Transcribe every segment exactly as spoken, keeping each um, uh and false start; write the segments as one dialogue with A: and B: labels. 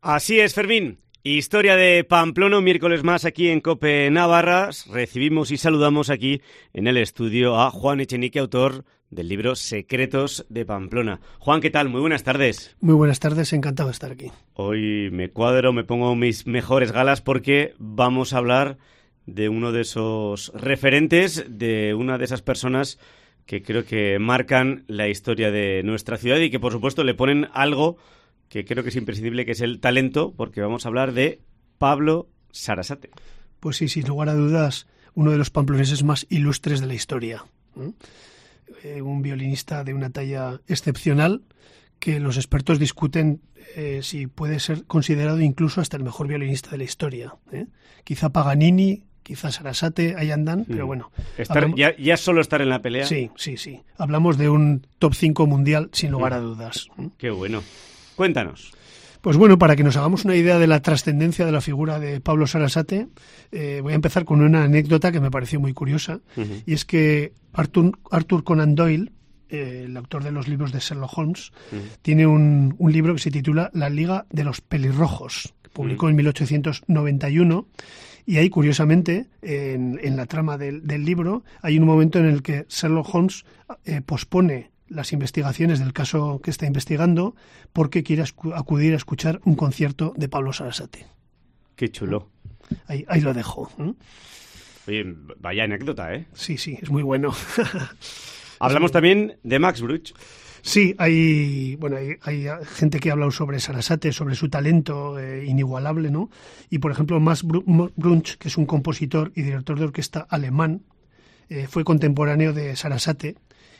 A: Así es, Fermín. Historia de Pamplona, un miércoles más aquí en COPE Navarra. Recibimos y saludamos aquí en el estudio a Juan Echenique, autor del libro Secretos de Pamplona. Juan, ¿qué tal? Muy buenas tardes.
B: Muy buenas tardes, encantado de estar aquí.
A: Hoy me cuadro, me pongo mis mejores galas porque vamos a hablar de uno de esos referentes, de una de esas personas que creo que marcan la historia de nuestra ciudad y que, por supuesto, le ponen algo que creo que es imprescindible, que es el talento, porque vamos a hablar de Pablo Sarasate.
B: Pues sí, sin lugar a dudas, uno de los pamploneses más ilustres de la historia. ¿eh? Eh, un violinista de una talla excepcional que los expertos discuten eh, si puede ser considerado incluso hasta el mejor violinista de la historia. ¿eh? Quizá Paganini, quizá Sarasate, ahí andan, pero bueno.
A: Estar,
B: hablamos...
A: ya, ya solo estar en la pelea.
B: Sí, sí, sí. Hablamos de un top cinco mundial, sin lugar a dudas. ¿eh?
A: Qué bueno. Cuéntanos.
B: Pues bueno, para que nos hagamos una idea de la trascendencia de la figura de Pablo Sarasate, eh, voy a empezar con una anécdota que me pareció muy curiosa, uh-huh. y es que Arthur, Arthur Conan Doyle, eh, el autor de los libros de Sherlock Holmes, uh-huh. tiene un, un libro que se titula La Liga de los Pelirrojos, que publicó uh-huh. en mil ochocientos noventa y uno, y ahí, curiosamente, en, en la trama del, del libro, hay un momento en el que Sherlock Holmes eh, pospone las investigaciones del caso que está investigando porque quiere acudir a escuchar un concierto de Pablo Sarasate.
A: Qué chulo.
B: Ahí, ahí lo dejo. ¿eh?
A: Oye, vaya anécdota, ¿eh?
B: Sí, sí, es muy bueno.
A: Hablamos también de Max Bruch.
B: Sí, hay, bueno, hay, hay gente que ha hablado sobre Sarasate, sobre su talento eh, inigualable, ¿no? Y, por ejemplo, Max Bruch, que es un compositor y director de orquesta alemán, eh, fue contemporáneo de Sarasate.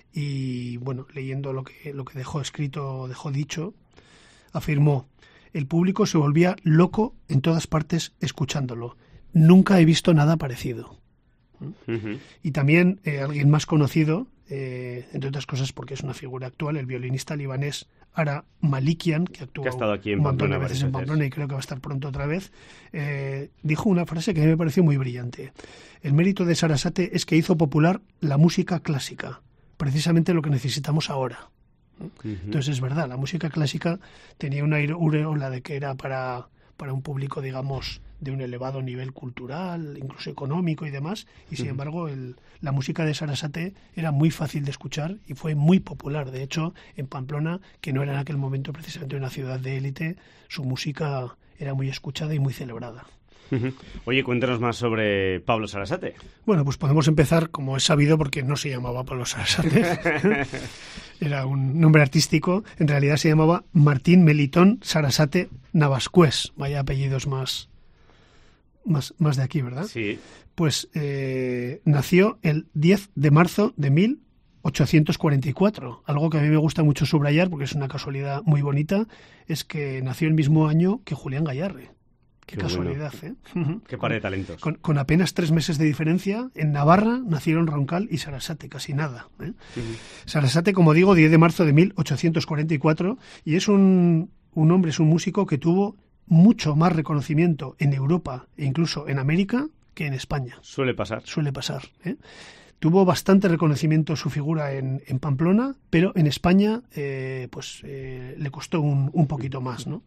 B: Y bueno, leyendo lo que, lo que dejó escrito, dejó dicho, afirmó: el público se volvía loco en todas partes escuchándolo. Nunca he visto nada parecido. Uh-huh. Y también eh, alguien más conocido, eh, entre otras cosas porque es una figura actual, el violinista libanés Ara Malikian, que actuó
A: que ha estado aquí en
B: un montón
A: Pamplona,
B: de veces en Pamplona y creo que va a estar pronto otra vez, eh, dijo una frase que a mí me pareció muy brillante. El mérito de Sarasate es que hizo popular la música clásica, precisamente lo que necesitamos ahora. Uh-huh. Entonces es verdad, la música clásica tenía una aureola de que era para, para un público, digamos, de un elevado nivel cultural, incluso económico y demás, y sin uh-huh. embargo el, la música de Sarasate era muy fácil de escuchar y fue muy popular. De hecho, en Pamplona, que no era en aquel momento precisamente una ciudad de élite, su música era muy escuchada y muy celebrada.
A: Oye, cuéntanos más sobre Pablo Sarasate.
B: Bueno, pues podemos empezar, como es sabido, porque no se llamaba Pablo Sarasate. Era un nombre artístico. En realidad se llamaba Martín Melitón Sarasate Navascués. Vaya apellidos más, más, más de aquí, ¿verdad?
A: Sí.
B: Pues eh, nació el diez de marzo de mil ochocientos cuarenta y cuatro. Algo que a mí me gusta mucho subrayar, porque es una casualidad muy bonita, es que nació el mismo año que Julián Gayarre. Qué, Qué casualidad,
A: bueno.
B: ¿eh? Uh-huh.
A: Qué par de talentos.
B: Con, con apenas tres meses de diferencia, en Navarra nacieron Roncal y Sarasate, casi nada. ¿eh? Uh-huh. Sarasate, como digo, diez de marzo de mil ochocientos cuarenta y cuatro, y es un, un hombre, es un músico que tuvo mucho más reconocimiento en Europa e incluso en América que en España.
A: Suele pasar.
B: Suele pasar. ¿eh? Tuvo bastante reconocimiento su figura en, en Pamplona, pero en España eh, pues eh, le costó un, un poquito más, ¿no?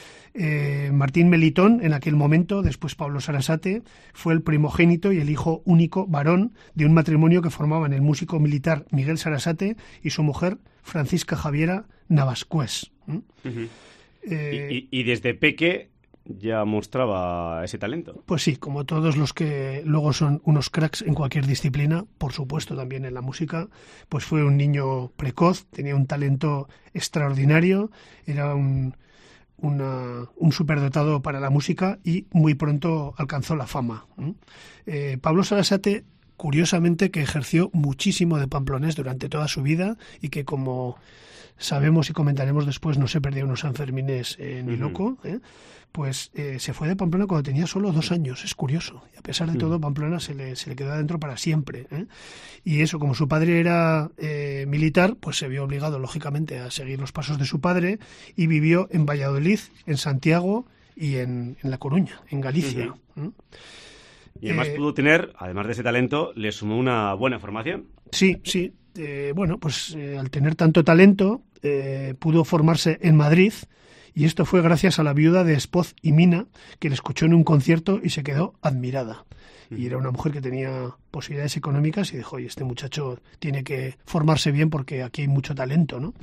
B: Eh, Martín Melitón, en aquel momento, después Pablo Sarasate, fue el primogénito y el hijo único varón de un matrimonio que formaban el músico militar Miguel Sarasate y su mujer Francisca Javiera Navascués. ¿Mm?
A: Uh-huh. eh, y, y, y desde peque ya mostraba ese talento.
B: Pues sí, como todos los que luego son unos cracks en cualquier disciplina, por supuesto también en la música, pues fue un niño precoz, tenía un talento extraordinario, era un Una, un superdotado para la música y muy pronto alcanzó la fama. Eh, Pablo Sarasate, curiosamente, que ejerció muchísimo de pamplonés durante toda su vida y que, como sabemos y comentaremos después, no se perdió unos Sanfermines eh, ni uh-huh. loco, ¿eh? pues eh, se fue de Pamplona cuando tenía solo dos años. Es curioso. Y a pesar de uh-huh. todo, Pamplona se le, se le quedó adentro para siempre. ¿eh? Y eso, como su padre era eh, militar, pues se vio obligado, lógicamente, a seguir los pasos de su padre y vivió en Valladolid, en Santiago y en, en La Coruña, en Galicia. Uh-huh. ¿eh?
A: Y además eh, pudo tener, además de ese talento, le sumó una buena formación.
B: Sí, sí. Eh, bueno, pues eh, al tener tanto talento, eh, pudo formarse en Madrid Y esto fue gracias a la viuda de Espoz y Mina, que le escuchó en un concierto y se quedó admirada. Y era una mujer que tenía posibilidades económicas y dijo, oye, este muchacho tiene que formarse bien porque aquí hay mucho talento, ¿no?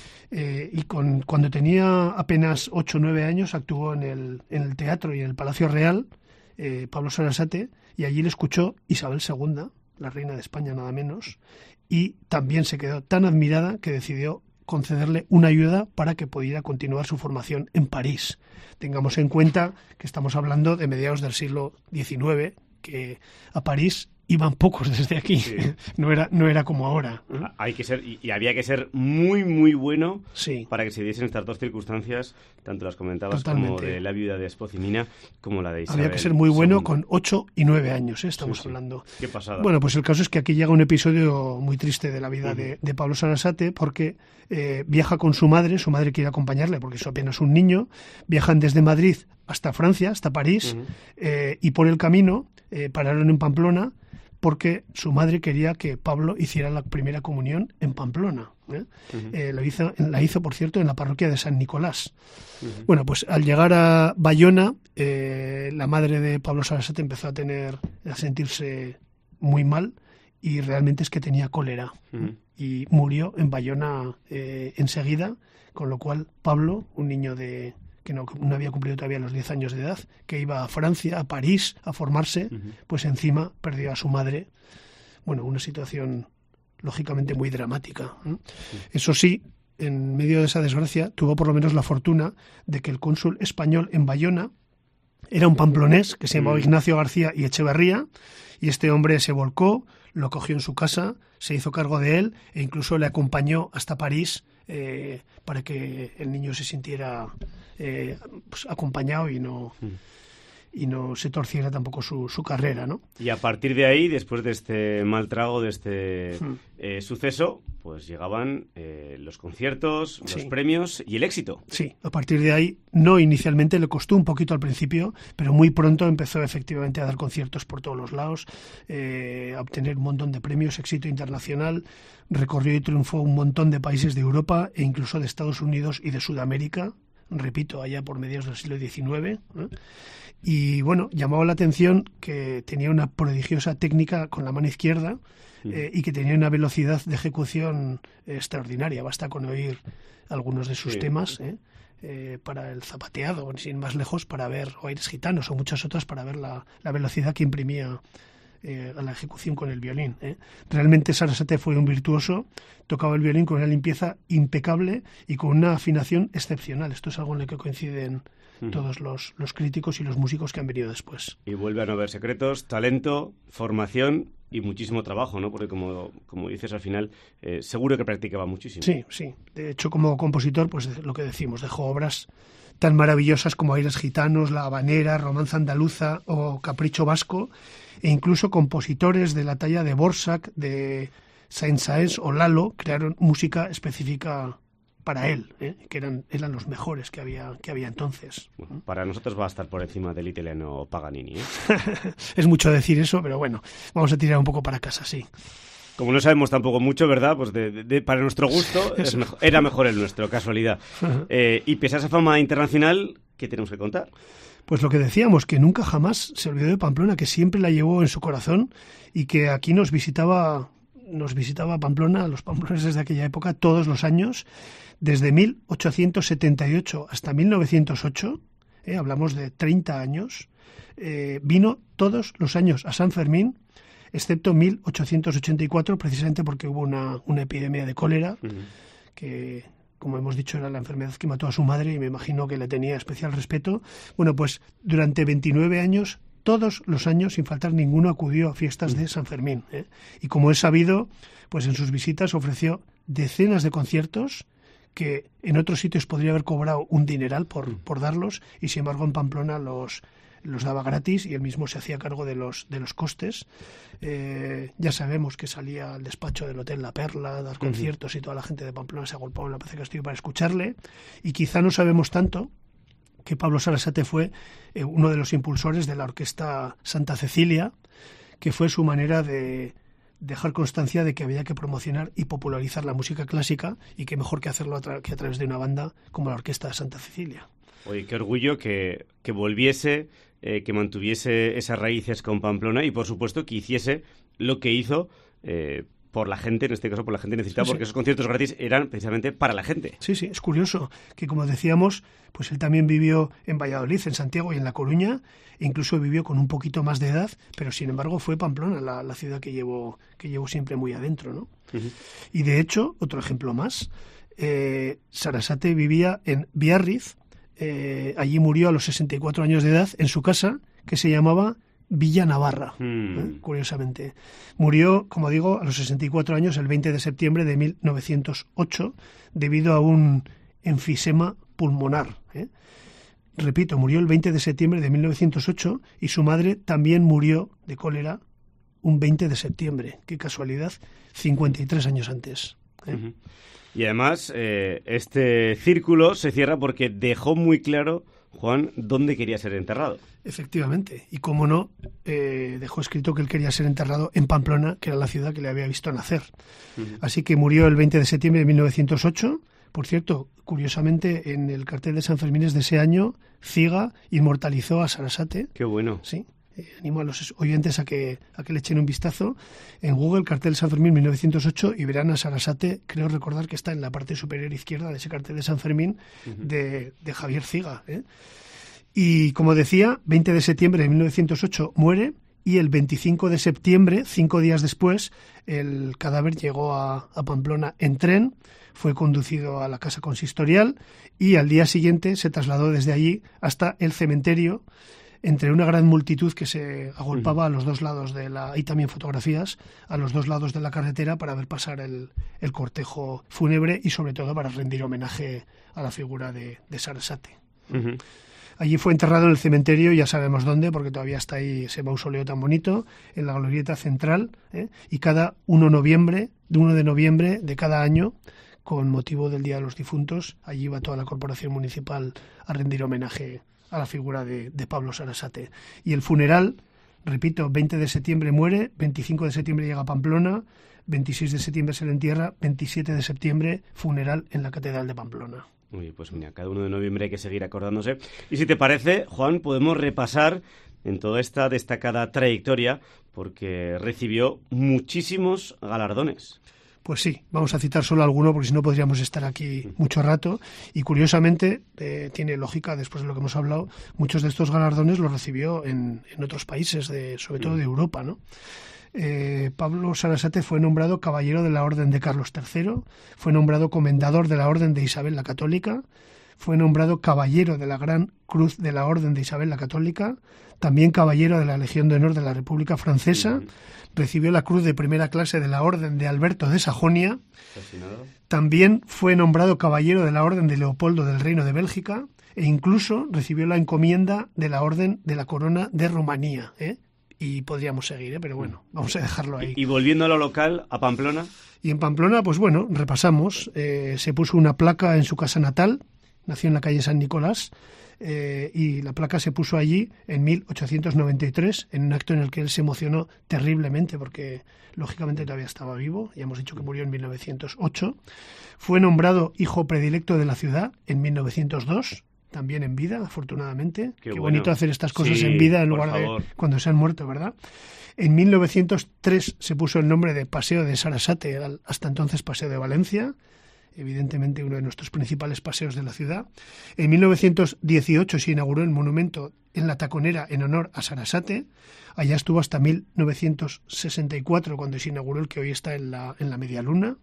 B: Eh, y con, cuando tenía apenas ocho o nueve años actuó en el, en el teatro y en el Palacio Real, eh, Pablo Sarasate, y allí le escuchó Isabel segunda, la reina de España nada menos, y también se quedó tan admirada que decidió concederle una ayuda para que pudiera continuar su formación en París. Tengamos en cuenta que estamos hablando de mediados del siglo diecinueve, que a París iban pocos desde aquí, sí. no era no era como ahora. ¿eh?
A: Hay que ser y, y había que ser muy muy bueno
B: sí.
A: para que se diesen estas dos circunstancias, tanto las comentabas
B: Totalmente.
A: como de la viuda de Espoz y Mina, como la de Isabel.
B: Había que ser muy bueno
A: segunda.
B: Con ocho y nueve años, ¿eh? estamos sí, sí. hablando.
A: Qué pasada.
B: Bueno, pues el caso es que aquí llega un episodio muy triste de la vida uh-huh. de, de Pablo Sarasate, porque eh, viaja con su madre, su madre quiere acompañarle porque es apenas un niño, viajan desde Madrid hasta Francia, hasta París, uh-huh. eh, y por el camino eh, pararon en Pamplona, porque su madre quería que Pablo hiciera la primera comunión en Pamplona. ¿eh? Uh-huh. Eh, la, hizo, la hizo, por cierto, en la parroquia de San Nicolás. Uh-huh. Bueno, pues al llegar a Bayona, eh, la madre de Pablo Sarasate empezó a tener, a sentirse muy mal, y realmente es que tenía cólera. Uh-huh. Y murió en Bayona eh, enseguida, con lo cual Pablo, un niño de... que no, no había cumplido todavía los diez años de edad, que iba a Francia, a París, a formarse, uh-huh. pues encima perdió a su madre. Bueno, una situación lógicamente muy dramática. ¿eh? Uh-huh. Eso sí, en medio de esa desgracia, tuvo por lo menos la fortuna de que el cónsul español en Bayona era un pamplonés que se llamaba uh-huh. Ignacio García y Echeverría, y este hombre se volcó, lo cogió en su casa, se hizo cargo de él e incluso le acompañó hasta París eh, para que el niño se sintiera eh, pues, acompañado y no, mm. y no se torciera tampoco su, su carrera, ¿no?
A: Y a partir de ahí, después de este mal trago, de este mm. eh, suceso, pues llegaban eh, los conciertos, los
B: sí.
A: premios y el éxito.
B: Sí, a partir de ahí, no inicialmente, le costó un poquito al principio, pero muy pronto empezó efectivamente a dar conciertos por todos los lados, eh, a obtener un montón de premios, éxito internacional, recorrió y triunfó un montón de países de Europa e incluso de Estados Unidos y de Sudamérica, repito, allá por mediados del siglo diecinueve, ¿eh? Y bueno, llamaba la atención que tenía una prodigiosa técnica con la mano izquierda, Eh, y que tenía una velocidad de ejecución eh, extraordinaria. Basta con oír algunos de sus sí. temas eh, eh, para el zapateado, sin más lejos, para ver, o Aires Gitanos o muchas otras, para ver la, la velocidad que imprimía eh, a la ejecución con el violín. Eh. Realmente Sarasate fue un virtuoso, tocaba el violín con una limpieza impecable y con una afinación excepcional. Esto es algo en lo que coinciden todos los, los críticos y los músicos que han venido después.
A: Y vuelve a no haber secretos, talento, formación y muchísimo trabajo, ¿no? Porque como, como dices al final, eh, seguro que practicaba muchísimo.
B: Sí, sí. De hecho, como compositor, pues lo que decimos, dejó obras tan maravillosas como Aires Gitanos, La Habanera, Romanza Andaluza o Capricho Vasco, e incluso compositores de la talla de Borsak, de Saint-Saëns o Lalo crearon música específica para él, ¿eh? que eran, eran los mejores que había, que había entonces.
A: Bueno, para nosotros va a estar por encima del italiano Paganini. ¿eh?
B: Es mucho decir eso, pero bueno, vamos a tirar un poco para casa, sí.
A: Como no sabemos tampoco mucho, ¿verdad? Pues de, de, de, para nuestro gusto es mejor, era mejor el nuestro, casualidad. Uh-huh. Eh, y pese a esa fama internacional, ¿qué tenemos que contar?
B: Pues lo que decíamos, que nunca jamás se olvidó de Pamplona, que siempre la llevó en su corazón y que aquí nos visitaba, nos visitaba Pamplona, los pamploneses de aquella época, todos los años. Desde mil ochocientos setenta y ocho hasta mil novecientos ocho, eh, hablamos de treinta años, eh, vino todos los años a San Fermín, excepto mil ochocientos ochenta y cuatro, precisamente porque hubo una, una epidemia de cólera, uh-huh. que, como hemos dicho, era la enfermedad que mató a su madre y me imagino que le tenía especial respeto. Bueno, pues durante veintinueve años, todos los años, sin faltar ninguno, acudió a fiestas de San Fermín. ¿eh? Y como es sabido, pues en sus visitas ofreció decenas de conciertos que en otros sitios podría haber cobrado un dineral por, por darlos, y sin embargo en Pamplona los, los daba gratis y él mismo se hacía cargo de los, de los costes. Eh, ya sabemos que salía al despacho del Hotel La Perla a dar conciertos, uh-huh. y toda la gente de Pamplona se agolpaba en la Plaza Castillo para escucharle, y quizá no sabemos tanto que Pablo Sarasate fue eh, uno de los impulsores de la Orquesta Santa Cecilia, que fue su manera de dejar constancia de que había que promocionar y popularizar la música clásica, y qué mejor que hacerlo a tra- que a través de una banda como la Orquesta de Santa Cecilia.
A: Oye, qué orgullo que, que volviese, eh, que mantuviese esas raíces con Pamplona y, por supuesto, que hiciese lo que hizo eh, por la gente, en este caso por la gente necesitada, sí, porque sí. Esos conciertos gratis eran precisamente para la gente.
B: Sí, sí, es curioso que, como decíamos, pues él también vivió en Valladolid, en Santiago y en La Coruña, e incluso vivió con un poquito más de edad, pero sin embargo fue Pamplona la, la ciudad que llevó, que llevó siempre muy adentro, ¿no? Uh-huh. Y de hecho, otro ejemplo más, eh, Sarasate vivía en Biarritz, eh, allí murió a los sesenta y cuatro años de edad en su casa, que se llamaba Villa Navarra, hmm. ¿eh? Curiosamente. Murió, como digo, a los sesenta y cuatro años, el veinte de septiembre de mil novecientos ocho, debido a un enfisema pulmonar. ¿eh? Repito, murió el veinte de septiembre de mil novecientos ocho y su madre también murió de cólera un veinte de septiembre. Qué casualidad, cincuenta y tres años antes. ¿eh?
A: Uh-huh. Y además, eh, este círculo se cierra porque dejó muy claro, Juan, dónde quería ser enterrado.
B: Efectivamente, y como no, eh, dejó escrito que él quería ser enterrado en Pamplona, que era la ciudad que le había visto nacer. Uh-huh. Así que murió el veinte de septiembre de mil novecientos ocho. Por cierto, curiosamente, en el cartel de San Fermín de ese año, Ciga inmortalizó a Sarasate.
A: ¡Qué bueno!
B: Sí, eh, animo a los oyentes a que, a que le echen un vistazo. En Google, cartel San Fermín mil novecientos ocho, y verán a Sarasate, creo recordar que está en la parte superior izquierda de ese cartel de San Fermín, uh-huh. de, de Javier Ciga, ¿eh? Y, como decía, veinte de septiembre de mil novecientos ocho muere, y el veinticinco de septiembre, cinco días después, el cadáver llegó a, a Pamplona en tren, fue conducido a la casa consistorial y al día siguiente se trasladó desde allí hasta el cementerio, entre una gran multitud que se agolpaba a los dos lados de la... Hay también fotografías a los dos lados de la carretera para ver pasar el, el cortejo fúnebre y, sobre todo, para rendir homenaje a la figura de, de Sarasate. Uh-huh. Allí fue enterrado en el cementerio, ya sabemos dónde, porque todavía está ahí ese mausoleo tan bonito, en la glorieta central, ¿eh? Y cada uno de noviembre, de uno de noviembre de cada año, con motivo del Día de los Difuntos, allí va toda la corporación municipal a rendir homenaje a la figura de, de Pablo Sarasate. Y el funeral, repito, veinte de septiembre muere, veinticinco de septiembre llega a Pamplona, veintiséis de septiembre se le entierra, veintisiete de septiembre funeral en la Catedral de Pamplona.
A: Uy, pues mira, cada uno de noviembre hay que seguir acordándose. Y si te parece, Juan, podemos repasar en toda esta destacada trayectoria, porque recibió muchísimos galardones.
B: Pues sí, vamos a citar solo alguno, porque si no podríamos estar aquí mucho rato. Y curiosamente, eh, tiene lógica, después de lo que hemos hablado, muchos de estos galardones los recibió en, en otros países, de, sobre todo de Europa, ¿no? Eh, Pablo Sarasate fue nombrado caballero de la Orden de Carlos tercero, fue nombrado comendador de la Orden de Isabel la Católica, fue nombrado caballero de la Gran Cruz de la Orden de Isabel la Católica, también caballero de la Legión de Honor de la República Francesa, uh-huh. recibió la Cruz de Primera Clase de la Orden de Alberto de Sajonia,
A: Fascinado.
B: También fue nombrado caballero de la Orden de Leopoldo del Reino de Bélgica e incluso recibió la encomienda de la Orden de la Corona de Rumanía, ¿eh? Y podríamos seguir, ¿eh? Pero bueno, vamos a dejarlo ahí.
A: Y, y volviendo a lo local, a Pamplona.
B: Y en Pamplona, pues bueno, repasamos. Eh, se puso una placa en su casa natal, nació en la calle San Nicolás, eh, y la placa se puso allí en mil ochocientos noventa y tres, en un acto en el que él se emocionó terriblemente, porque lógicamente todavía estaba vivo, ya hemos dicho que murió en mil novecientos ocho. Fue nombrado hijo predilecto de la ciudad en mil novecientos dos, también en vida, afortunadamente. Qué, Qué bueno. Bonito hacer estas cosas sí, en vida en lugar favor. de cuando se han muerto, ¿verdad? En mil novecientos tres se puso el nombre de Paseo de Sarasate, hasta entonces Paseo de Valencia, evidentemente uno de nuestros principales paseos de la ciudad. En mil novecientos dieciocho se inauguró el monumento en la Taconera en honor a Sarasate. Allá estuvo hasta mil novecientos sesenta y cuatro, cuando se inauguró el que hoy está en la, en la Media Luna.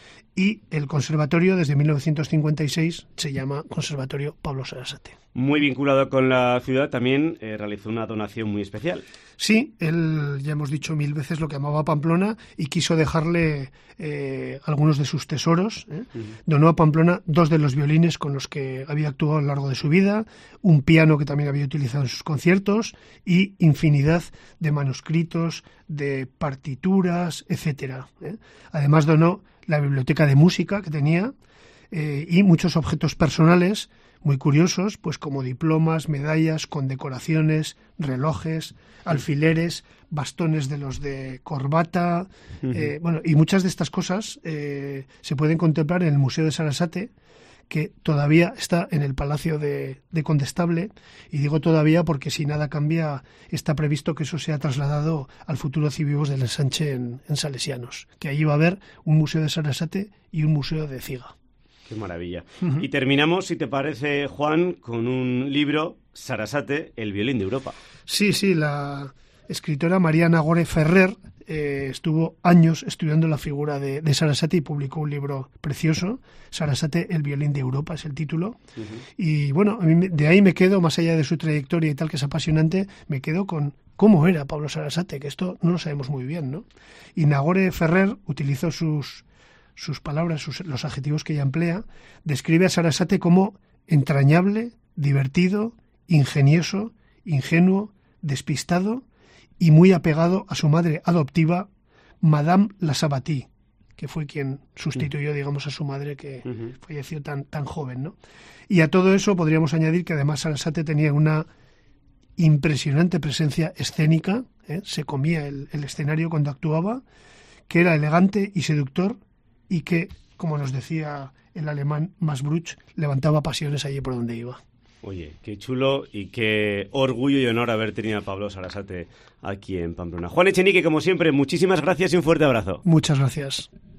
B: Y el conservatorio, desde mil novecientos cincuenta y seis, se llama Conservatorio Pablo Sarasate.
A: Muy vinculado con la ciudad, también eh, realizó una donación muy especial.
B: Sí, él, ya hemos dicho mil veces lo que amaba a Pamplona y quiso dejarle eh, algunos de sus tesoros. ¿eh? Uh-huh. Donó a Pamplona dos de los violines con los que había actuado a lo largo de su vida, un piano que también había utilizado en sus conciertos y infinidad de manuscritos, de partituras, etcétera. ¿eh? Además donó la biblioteca de música que tenía eh, y muchos objetos personales, muy curiosos, pues como diplomas, medallas, condecoraciones, relojes, alfileres, bastones de los de corbata, uh-huh. eh, bueno, y muchas de estas cosas eh, se pueden contemplar en el Museo de Sarasate, que todavía está en el Palacio de, de Condestable, y digo todavía porque si nada cambia está previsto que eso sea trasladado al futuro Civivos del Ensanche en, en Salesianos, que allí va a haber un Museo de Sarasate y un Museo de Ciga.
A: Qué maravilla. Uh-huh. Y terminamos, si te parece, Juan, con un libro, Sarasate, el violín de Europa.
B: Sí, sí, la escritora María Nagore Ferrer eh, estuvo años estudiando la figura de, de Sarasate y publicó un libro precioso, Sarasate, el violín de Europa, es el título. Uh-huh. Y bueno, a mí de ahí me quedo, más allá de su trayectoria y tal, que es apasionante, me quedo con cómo era Pablo Sarasate, que esto no lo sabemos muy bien, ¿no? Y Nagore Ferrer utilizó sus... sus palabras, sus, los adjetivos que ella emplea, describe a Sarasate como entrañable, divertido, ingenioso, ingenuo, despistado y muy apegado a su madre adoptiva, Madame la Sabaty, que fue quien sustituyó, uh-huh. digamos, a su madre que uh-huh. falleció tan, tan joven, ¿no? Y a todo eso podríamos añadir que además Sarasate tenía una impresionante presencia escénica, ¿eh? Se comía el, el escenario cuando actuaba, que era elegante y seductor, y que, como nos decía el alemán Masbruch, levantaba pasiones allí por donde iba.
A: Oye, qué chulo y qué orgullo y honor haber tenido a Pablo Sarasate aquí en Pamplona. Juan Echenique, como siempre, muchísimas gracias y un fuerte abrazo.
B: Muchas gracias.